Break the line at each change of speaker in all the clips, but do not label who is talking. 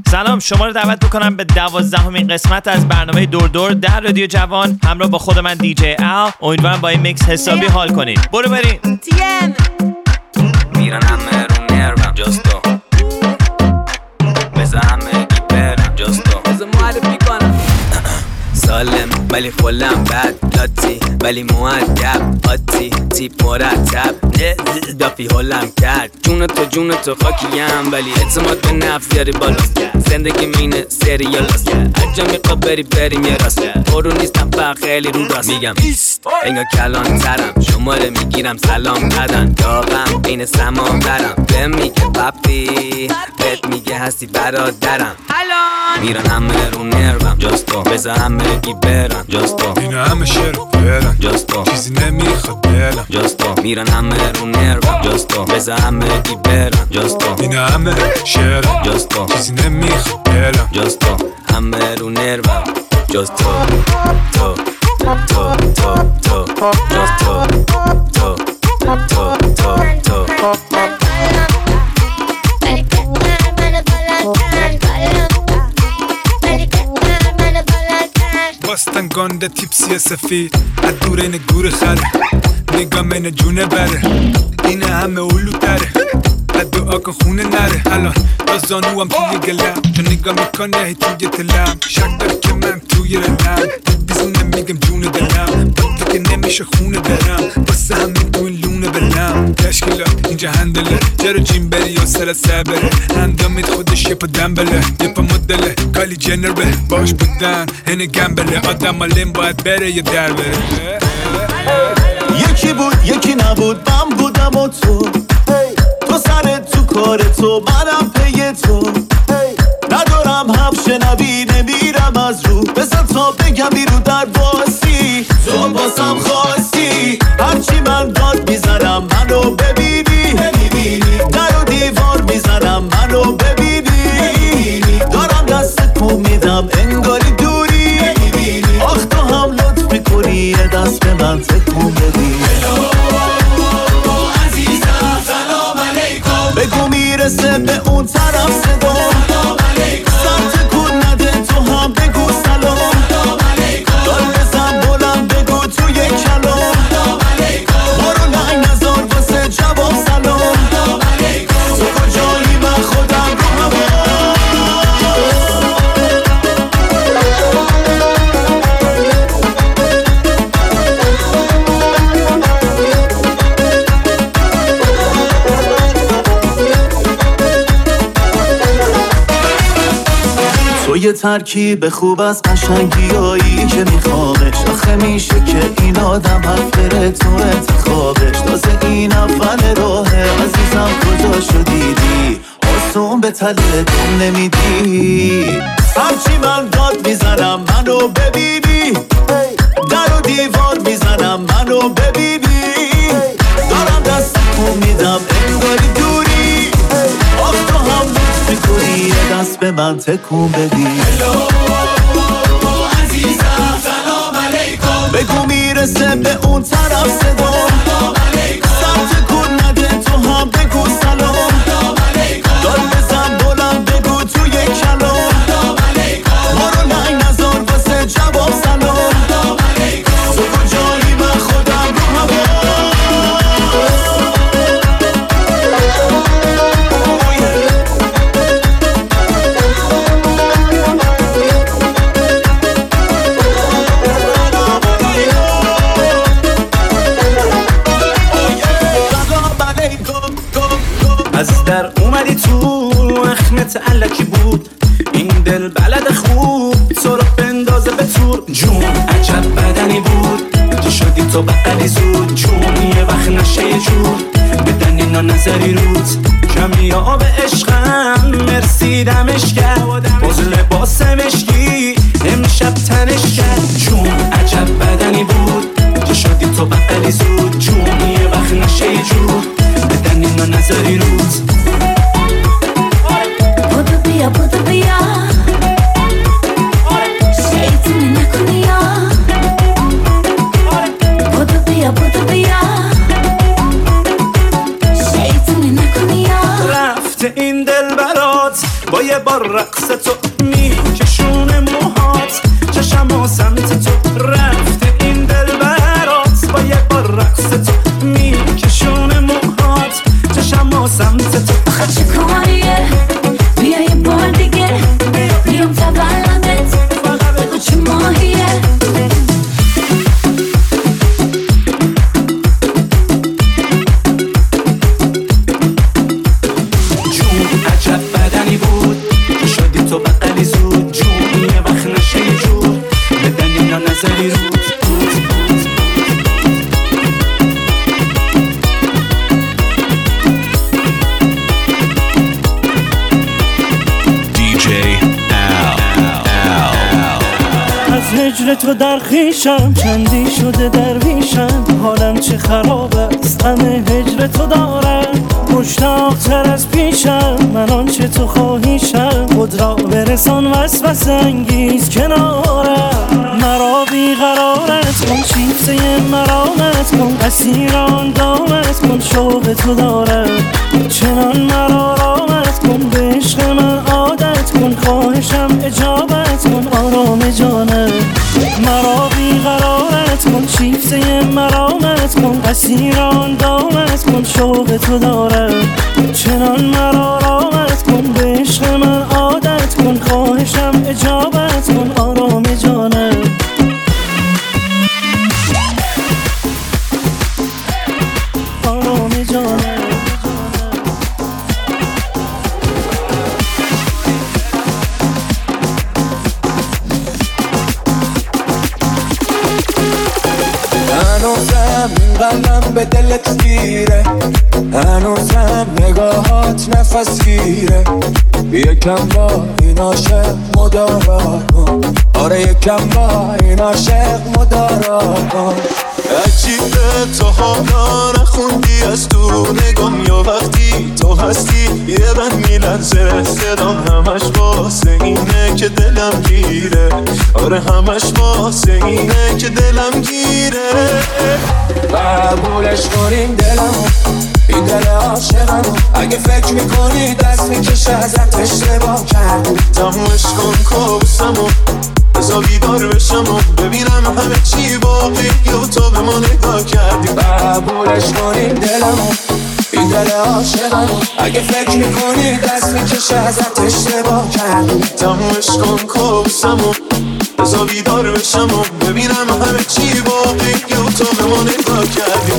سلام، شما رو دعوت میکنم به 12مین قسمت از برنامه دور دور در رادیو جوان همراه با خود من دیجی ال. امیدوارم با این میکس حسابی حال کنید. برو بریم.
میرن همه رو نرم جستو بزا همه برم جستو بزا معرفی کنم سالم ولی خلم بد لاتی ولی مؤدب آتی تیپ مرتب دافی حلم کرد جون تو خاکیم ولی اعتماد به نفس یاری بالاست زندگی مینه سریالاست هرجا میخواب بریم یه راست برو نیستم فقط خیلی رو راست میگم انگار کلان ترم شماره میگیرم سلام ندن داغم این سمان برم به میگه پاپی بهت میگه هستی برادرم میرن همه رو نروم جستو بزا همه گی برم جستو
اینا همه شعر برم
جستو
چیزی نمیخواد دلم
جستو میرن همه رو نروم جستو بزا همه گی برم جستو
اینا همه شعر
جستو
چیزی نمیخواد دلم
جستو همه رو نروم جستو تو جستو تو
باستن گانده تیپسی سفید از دور این گور خره نگام این جونه بره این همه اولو داره از دعا کن خونه نره الان با زانوام توی گلم چون نگاه میکنه هی توی تلم شک داره که من توی رلم بیزونه میگم جون دلم با که نمیشه خونه برم واسه همین تو این لونه بلم تشکیلات اینجا هندله جرو جیم بری یا سر بره هندامید خودش یه پا دنبله یه پا مدله کالی جنر به باش بودن هنه گمبله آدم آلیم باید بره یا در بره
یکی بود یکی نبود من بودم و تو سر تو کار تو منم پی تو ندارم حرف شنوی نمیرم از رو بزن تا بگم بیرو در باسی تو باسم خواستی هرچی من داد میزنم منو ببینی در و دیوار میزنم منو ببینی دارم دست کن میدم انگاری دوری آخ تو هم لطف میکنی یه دست به من تکون بدی بگو میرسه به اون طرف صدا سمت کن نده تو هم بگو سلام دار بزن بلند بگو تو یک کلام برو لنگ نزار واسه جواب سلام تو کجایی من خودم رو هوا تو یه ترکیب خوب از قشنگیایی که میخوامش آخه میشه که این آدم حرف بره تو انتخابش تازه این اول راهه عزیزم کجا شدیدی آسون به تله کن نمیدی هرچی من داد میزنم منو ببینی در و دیوار میزنم منو ببینی دارم دست کن میدم انگاری دوری آخ تو هم لطف میکنی یه دست به من تکون بدی عزیزم سلام علیکم بگو میرسه به اون طرف صدا سمت کن نده تو هم بگو سلام دار بزن بلند بگو تو یک کلام برو لنگ نزار واسه جواب سلام تو کجایی من خودم رو هوا
از در اومدی تو اخمت علکی بود این دل بلد خوب تو رو بندازه به تور جون عجب بدنی بود چی شدی تو بقلی زود جون یه وقت نشه یه جور بدن اینا نظری روت کمی آب عشقم مرسی دمش کرد باز لباس مشکی امشب تنش کرد جون عجب بدنی بود چی شدی تو بقلی زود جون یه وقت نشه یه جور بدن اینا نظری روت
بودو بیا شیطونی نکنی یا بودو بیا شیطونی نکنی یا
رفته این دل برات با یه بار رقص تو میکشونه موهات چشم و سمت تو رفته این دل برات با یه بار رقص تو میکشونه موهات چشم و سمت تو
آخه چه کاریه بیا یه بار دیگه بیام تولدت بگو چه ماهیه
تو بقلی زود جون یه وقت نشه یه جور بدن اینا نظری رود
از هجر تو در خیشم چندی شده درویشم حالم چه خراب است غم هجر تو دارم مشتاق‌تر از پیشم من آنچه تو خواهیشم خود را برسان وسوسه انگیز کنارم مرا بیقرارت کن شیفته مرامت کن اسیران دامت کن شوق تو دارم چنان مرا رامت کن به عشق من عادت کن خواهشم اجابت کن آرام جانم مرا بیقرارت کن شیفته مرامت کن اسیران دامت کن شوق تو دارم چنان مرا رامت کن به عشق من عادت کن خواهشم اجابت کن آرام جانم آرام جانم
هنوزم این قلبم به دلت گیره هنوزم نگاهات نفس گیره یکم با این عاشق مدارا کن آره یکم با این عاشق مدارا کن
عجیبه تو حالا نخوندی از تو نگام یا وقتی تو هستی یه بند میلنزه صدام همش واسه اینه که دلم گیره آره همش واسه اینه که دلم گیره
قبولش کنین دلمو این دل عاشقمو اگه فکر میکنی دست میکشه ازت اشتباه کردی
تمومش کن کابوسمو بذار بیدار بشم و ببینم همه چی باقی و تو به ما نگاه کردی
قبولش کنین دلمو این دل عاشقمو اگه فکر میکنی دست میکشه ازت اشتباه کردی
تمومش کن کابوسمو بذار بیدار بشم و ببینم همه چی باقی و تو به ما نگاه کردی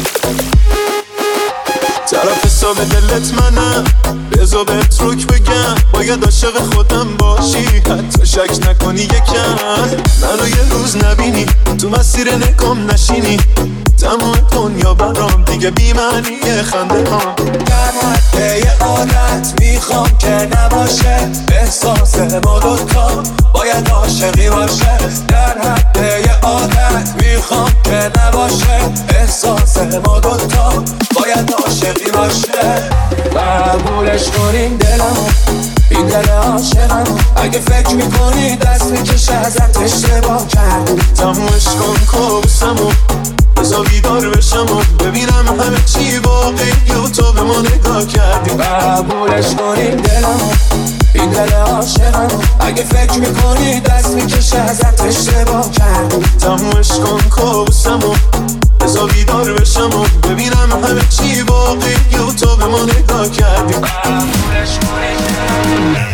طرف حساب دلت منم بذار بهت روک بگم باید عاشق خودم باشی حتی شک نکنی یکم منو یه روز نبینی تو مسیر نکام نشینی تمام دنیا برام دیگه بی معنی خنده ها
در حد یه عادت میخوام که نباشه احساس ما دوتا باید عاشقی باشه در حد یه عادت میخوام که نباشه احساس ما دوتا باید عاشقی باشه قبولش کنین دلمو این دل عاشقمو اگه فکر میکنی دست میکشه ازت اشتباه کردی
تمومش کن کابوسمو بذار بیدار بشم و ببینم همه چی باقی و تو به ما نگاه کردی
قبولش کنین دلمو این دل عاشقمو اگه فکر میکنی دست میکشه ازت اشتباه کردی
تمومش کن کابوسمو بذار بیدار بشم و ببینم همه چی باقی و تو به ما نگاه کردی
قبولش کنین دلمو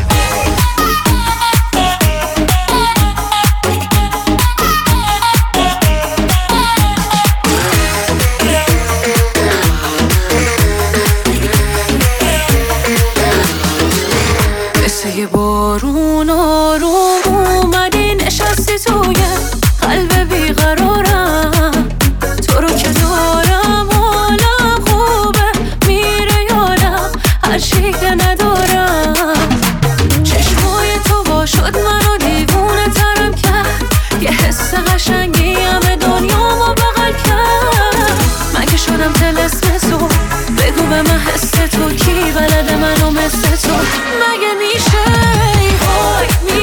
یه بارون آروم اومدی نشستی توی قلب بیقرارم تو رو که دارم حالم خوبه میره یادم هر چی که ندارم چشمای تو با شد منو دیوونه ترم کرد یه حس قشنگی همه دنیامو بغل کرد من که شدم طلسم تو بگو به من حس تو کی بلده منو مثل تو مگه میشه وای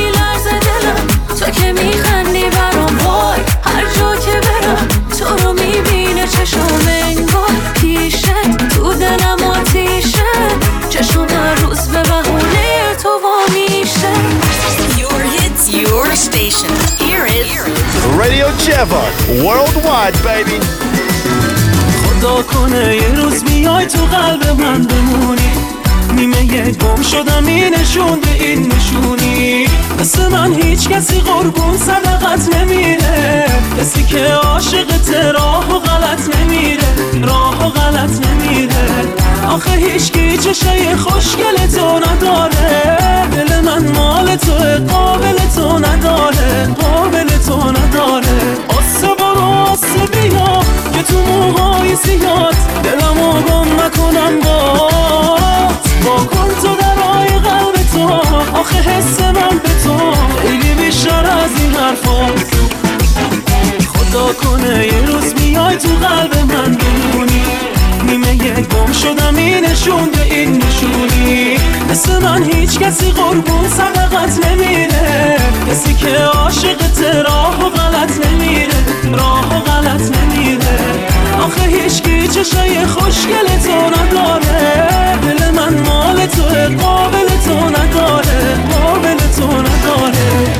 جوان Worldwide baby.
خدا کنه یه روز میای تو قلب من بمونی، نیمه یه گم شدم این نشون به این نشونی. مثل من هیچ کسی قربون صدقت نمیره، کسی که عاشقت راه و غلط نمیره، راه و غلط نمیره. آخه هیچکی چشای خوشگل تو نداره، دل من مال تو قابل تو نداره، قابل تو نداره. آسه برو آسه بیا که تو موهای زیاد دلمو گم نکنم با کن تو درای قلب تو. آخه حس من به تو خیلی بیشتر از این حرفاست. خدا کنه یه روز میای تو قلب من بمونی، نیمه یه گم شدم این نشون به این نشونی. مثل من هیچ کسی قربون صدقت نمیره، کسی که عاشقت راه و غلط نمیره، راه و غلط نمیره. آخه هیچکی چشای خوشگل تو نداره، دل من مال تو قابل تو نداره، قابل تو نداره.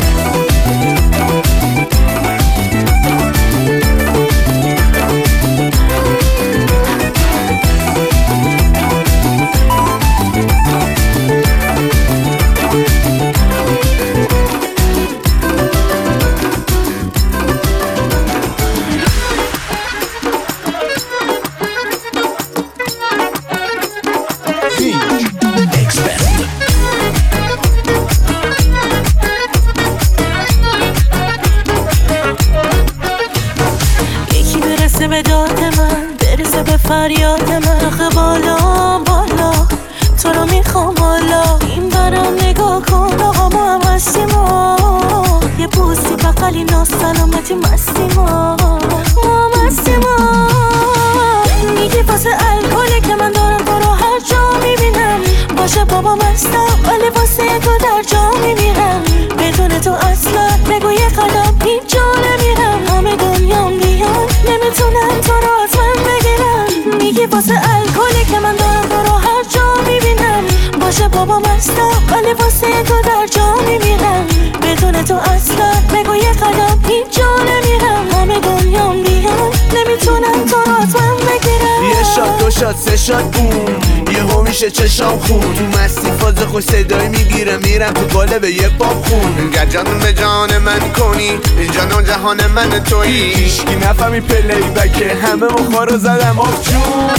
فریاد من آخه بالا بالا تو رو میخوام بالا. این برم نگاه کن آقا ما هم هستیم، یه بوسی بقلی ناسلامتی مستیم، ما هم هستیم. میگی واسه الکله که من دارم تو رو هر جا میبینم، باشه بابا مستم ولی واسه تو در جا میمیرم. بدون تو اصلا بگو یه قدم هیچ جا نمیرم. همه دنیام بیان نمیتونم تو رو از من بگیرم. میگی واسه الکلی که من دارم تو رو هر جا میبینم، باشه بابا مستم ولی واسه تو در جا میمیرم. بدون تو اصلا بگو یه قدم هیچ جا نمیرم. همه دنیام بیان نمیتونم تو رو از من بگیرم.
یه شات دو شات سه شات بوم یهو میشه چشام خون، تو مستی فاز خوش صدایی میگیره میرم تو قالب یه پاپ خون. اینقدر جان به جان من کنی، این جان و جهان من تویی. هیچکی نفهمی پلی بکه همه مخا رو زدم آف جون.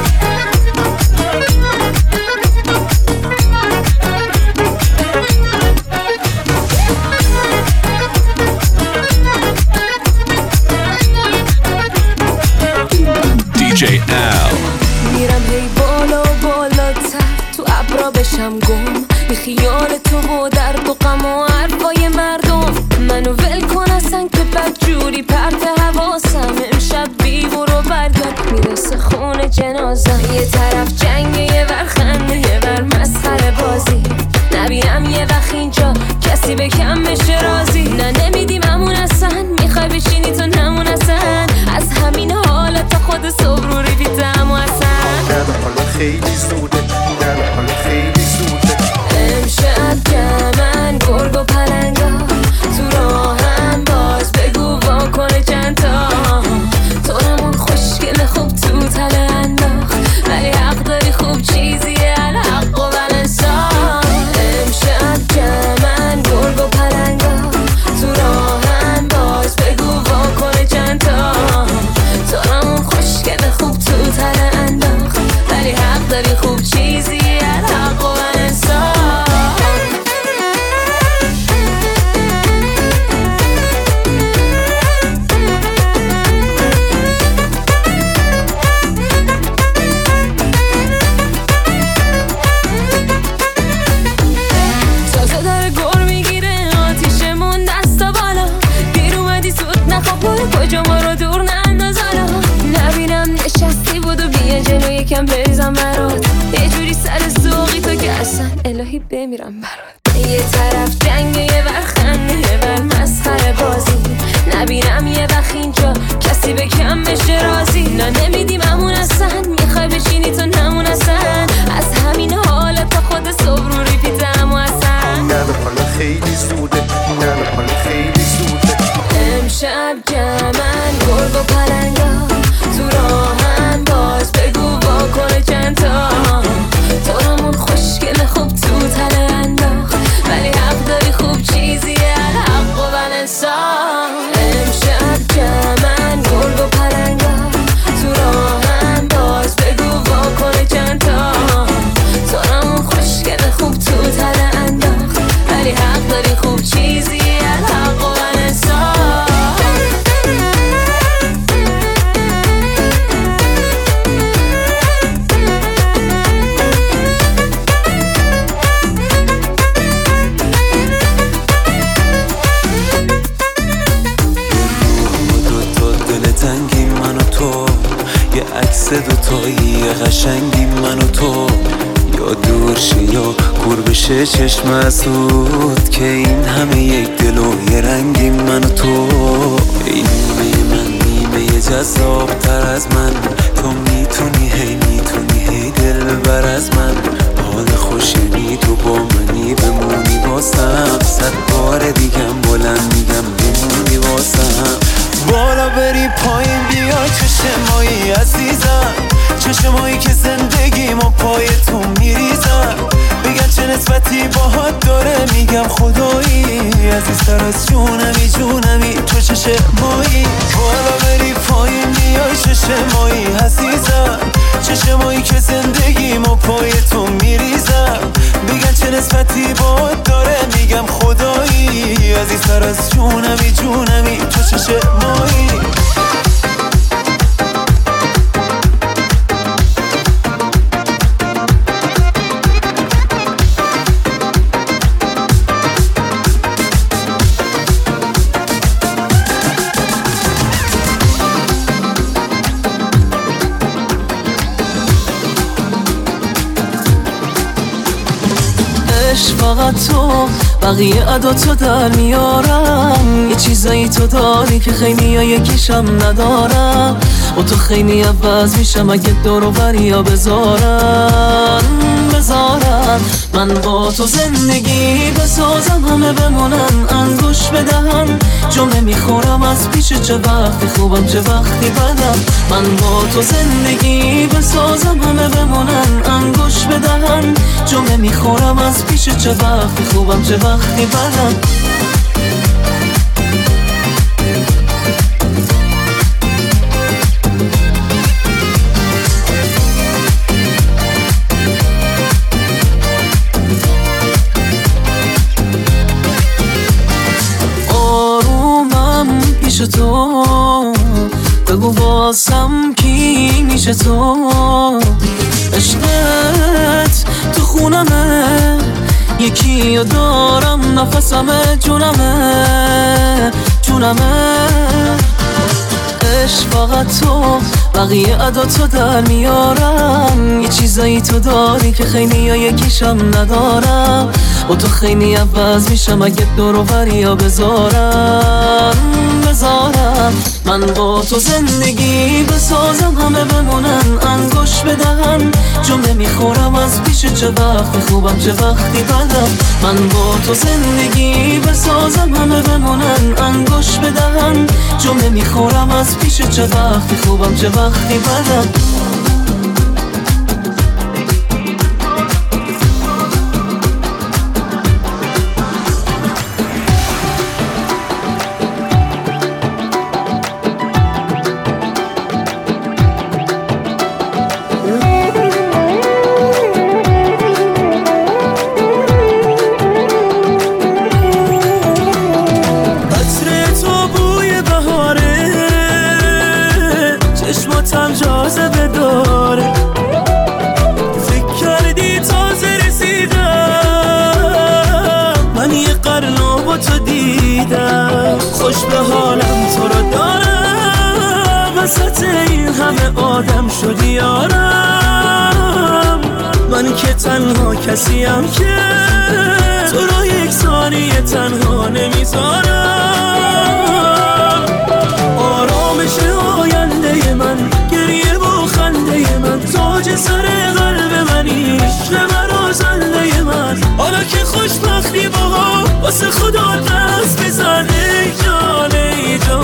DJ Al
میرم هی بالا بالاتر تو ابرا بشم گم، بی خیال تو و درد و غم و حرفای مردم. منو ول کن اصلا که بدجوری پرت حواسم. امشب بی برو برگرد میرسه خون جنازم. یه طرف جنگ یه ور خنده یه ور مسخره بازی. نبینم یه وقت اینجا کسی به کم بشه راضی. نه نمیدیم همون اصلا، میخوای بشینی تو نمون اصلا. از همین حالت تا خود صبح رو ریپیتم و اصلا
حالا خیلی زوده، حالا خیلی زوده.
امشب که من گرگ و پلنگا تو راهم باز بگو واکنه چند تا. تو رمون خوشگل خوب تو تله انداخت، ولی حق داری خوب چیزیه الحق و بلنسا. امشب که من گرگ و پلنگا تو راهم باز بگو واکنه چند تا. تو رمون خوشگل خوب تو تله انداخت، ولی حق داری خوب چیزیه الحق و بلنسا. کجا ما رو دور ننداز حالا. نبینم نشستی بودو بیا جلو یکم بریزم برات. یه جوری سر سوقی تو که اصلا الهی بمیرم برات. یه طرف جنگ یه ور خنده یه ور مسخره بازی. نبینم یه وقت اینجا کسی به کم بشه راضی. نه نمیدیم همون اصلا، میخوای بشینی تو نمون اصلا. از همین حالت تا خود صبح رو ریپیتم و اصلا.
نه حالا خیلی زوده، نه حالا خیلی زوده.
امشب جمعن گرگ و پلنگا تو راهن باز بگو واکنه چند تا دارمون خوشگل خوب تو تله انداخت ولی حق داری خوب چیزیه الحق و بلنسان امشب جمعن گرگ و پلنگا تو راهن باز بگو واکنه چند تا دارمون خوشگل خوب تو تله انداخت ولی حق داری خوب چیزیه الحق و بلنسان
یه عکس دوتایی قشنگی من و تو یا دور شه یا کور بشه چشم اسود که این همه یک دل و یه رنگی من و تو ای نیمه من نیمه جذاب تر از من تو میتونی هی دل بر از من حال خوشی تو با منی بمونی واسم 100 بار دیگم بلند میگم بمونی واسم بالا بری پایین بیا چشمایی عزیزم چشمایی که زندگی ما پای تو میریزم بگن چه نسبتی باهات داره میگم خدایی عزیزتر از جونمی تو چشمایی بالا بری پایین بیا چشمایی عزیزم چشمایی که زندگی ما پای تو میریزم بگن چه نسبتی باهات داره میگم خدایی عزیزتر از جونمی تو چشمایی
فقط تو بقیه عداتو در میارم یه چیزایی تو داری که خیلی ها یکیشم ندارم و تو خیلی عوض میشم اگه دور و بریا بذارم من با تو زندگی بسازم همه بمونن انگوش بدهن جمله میخورم از پیش چه وقتی خوبم چه وقتی بدم من با تو زندگی بسازم همه بمونن انگوش بدهن جمله میخورم از پیش چه وقتی خوبم چه وقتی بدم تو بگو واسم کی میشه تو عشقت تو خونمه یکی رو دارم نفسمه جونمه عشق فقط تو بقیه عداتو در میارم یه چیزایی تو داری که خیلی ها یکیشم ندارم و تو خیلی عوض میشم اگه دور و بریا بذارم من با تو زندگی بسازم همه بمونن انگوش بدهن جمله میخورم از پیش چه وقتی خوبم چه وقتی بدم من با تو زندگی بسازم همه بمونن انگوش بدهن جمله میخورم از پیش چه وقتی خوبم چه وقتی بدم خوش به حالم تو رو دارم وسط این همه آدم شدی یارم من که تنها کسیم که تو رو یک ثانیه تنها نمیذارم آرامش آینده من گریه و خنده من تاج سر قلب منی عشق من و زنده من حالا که خوشبختی با واسه خدا دست بزن ای جان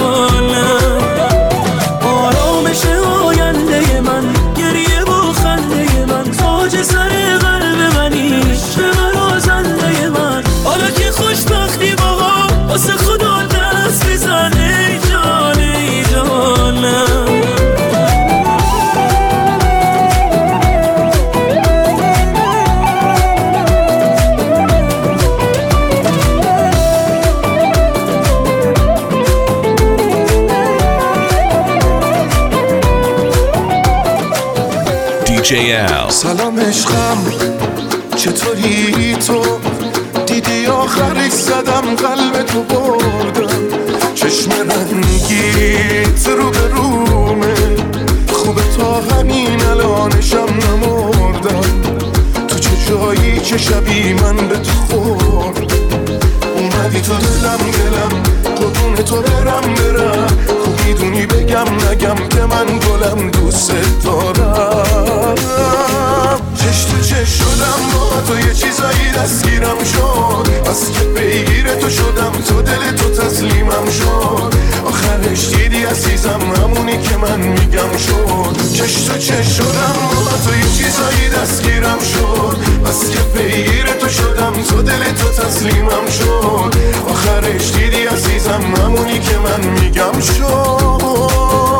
DJ Al.
سلام عشقم چطوری تو؟ دیدی آخرش زدم قلب تو بردم، چشم رنگیت رو به رومه، خوبه تا همین الانشم نمردم. تو چه جایی که شبی من به تو خورد، اومدی تو دلم قربون تو برم خوب میدونی بگم نگم که من گلم دوست دارم. چش تو چش شدم با تو یه چیزایی دستگیرم شد، از که پیگیر تو شدم تو دل تو تسلیمم شد. آخرش دیدی عزیزم همونی که من میگم شد. چش تو چش شدم با تو یه چیزایی دستگیرم شد، از که پیگیر تو شدم تو دل تو تسلیمم شد. آخرش دیدی عزیزم همونی که من میگم شد.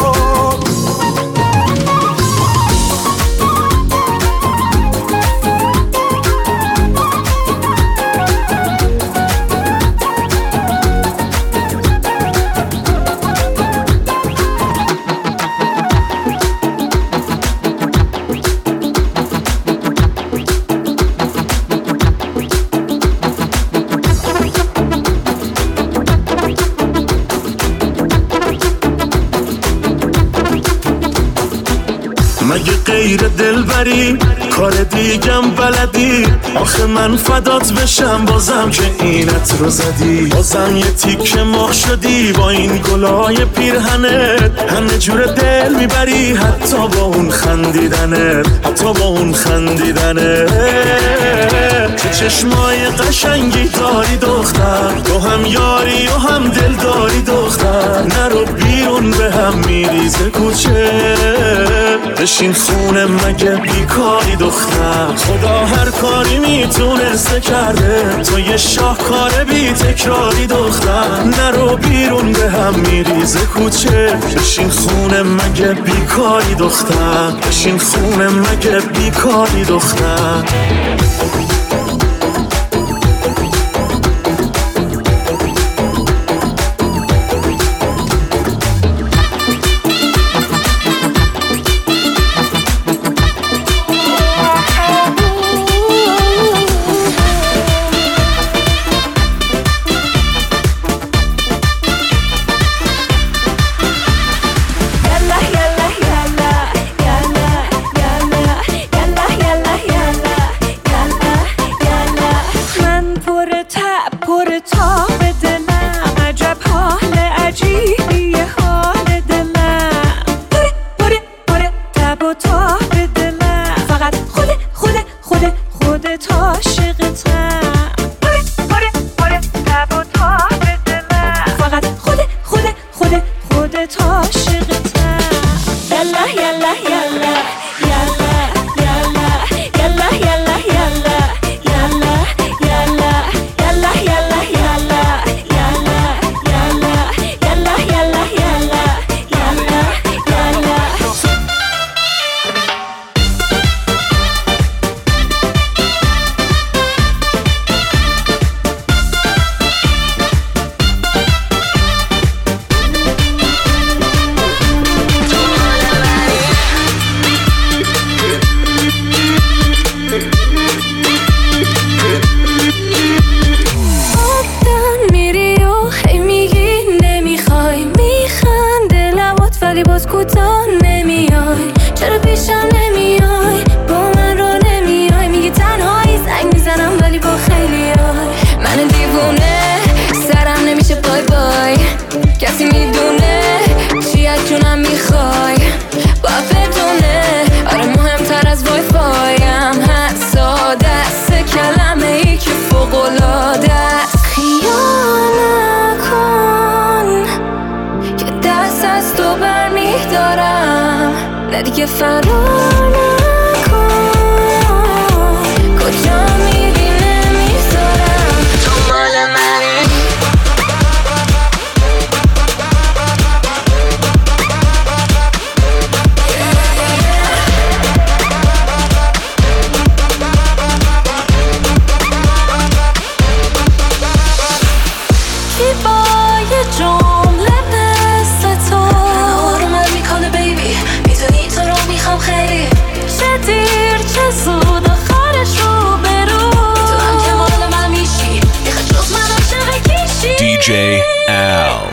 مگه غیر دلبری کار دیگم بلدی؟ آخه من فدات بشم بازم که اینت رو زدی، بازم یه تیکه مخ شدی با این گلای پیرهنت. همه جور دل میبری حتی با اون خندیدنت، حتی با اون خندیدنت. چه چشمای قشنگی داری دختر، تو هم یاری و هم دل داری دختر. نرو بیرون به هم میریزه کوچه، بشین خونه مگه بیکاری دختر. خدا هر کاری میتونسته کرده، تو یه شاهکار بی تکراری دختر. نرو بیرون به هم میریزه کوچه، بشین خونه مگه بیکاری دختر. بشین خونه مگه بیکاری دختر.
دیگه فرار نکن، کجا میری نمیذارم، تو مال منی. کی با یه جمله مثل تو آرومت میکنه بیبی، میدونی تو رو میخوام خیلی.
DJ Al.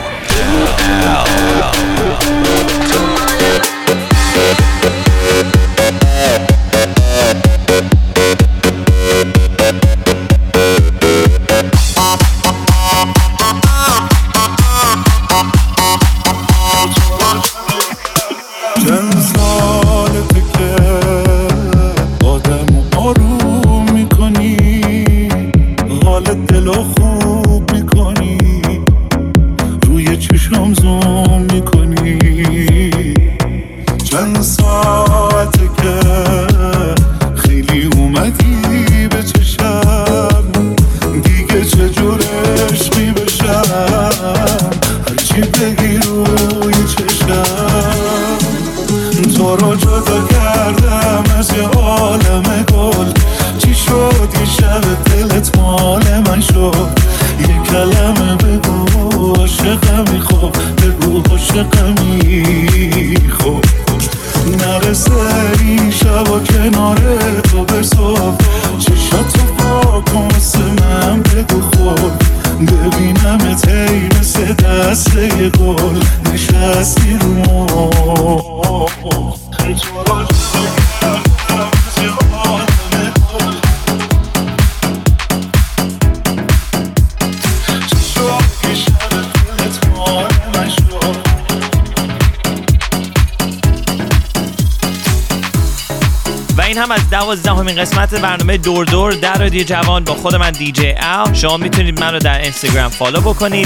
این هم از 12مین قسمت برنامه دور دور در رادیو جوان با خود من دیجی ال. شما میتونید من رو در اینستاگرام فالو بکنید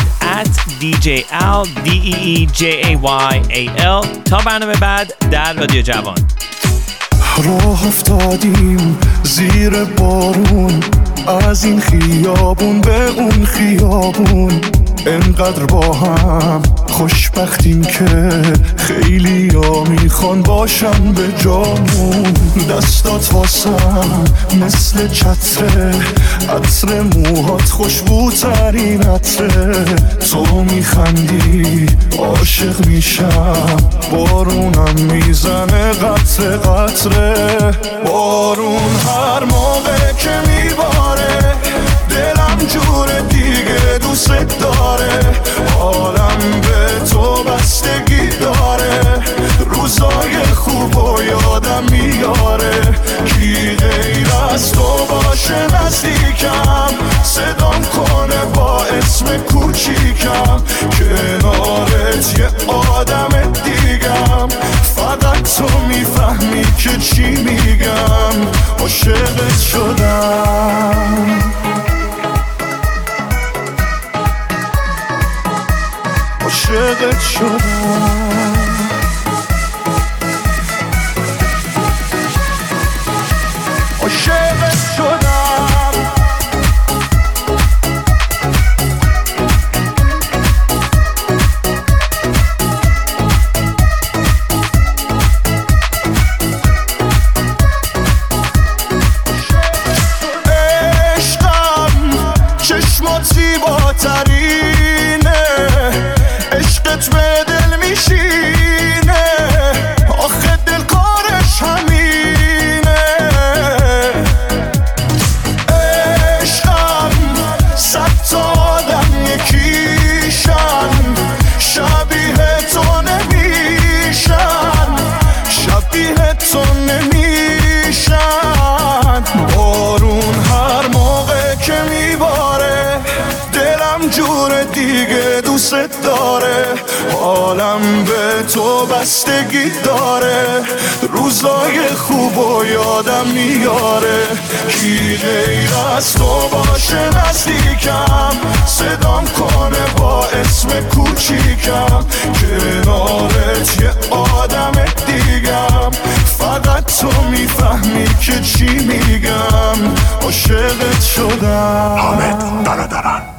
@DJAL DEEJAYAL. تا برنامه بعد در رادیو جوان.
راه افتادیم زیر بارون، از این خیابون به اون خیابون، انقدر با هم خوشبختیم که خیلی ها میخوان باشن به جامون. دستات واسم مثل چتره، عطر موهات خوشبوترین عطره. تو میخندی عاشق میشم، بارونم میزنه قطره قطره. بارون هر موقع که میباره دلم جور دیگه دوست داره. حالم به تو بستگی داره، روزای خوب و یادم میاره. کی غیر از تو باشه نزدیکم، صدام کنه با اسم کوچیکم. کنارت یه آدم دیگم، فقط تو میفهمی که چی میگم. عاشقت شدم، عاشقت شدم، عاشقت شدم. عشقم چشمات زیباترینه، عشقت به دل میشینه، آخه دل کارش همینه. عشقم صد تا آدم یکیشن، شبیه تو نمیشن، شبیه تو نمیشن. بارون هر موقع که میباره دلم جور دیگه دوست داره. حالم به تو بستگی داره، روزای خوب و یادم میاره. کی غیر از تو باشه نزدیکم، صدام کنه با اسم کوچیکم. کنارت یه آدم دیگم، فقط تو میفهمی که چی میگم. عاشقت شدم.
حامد برادران.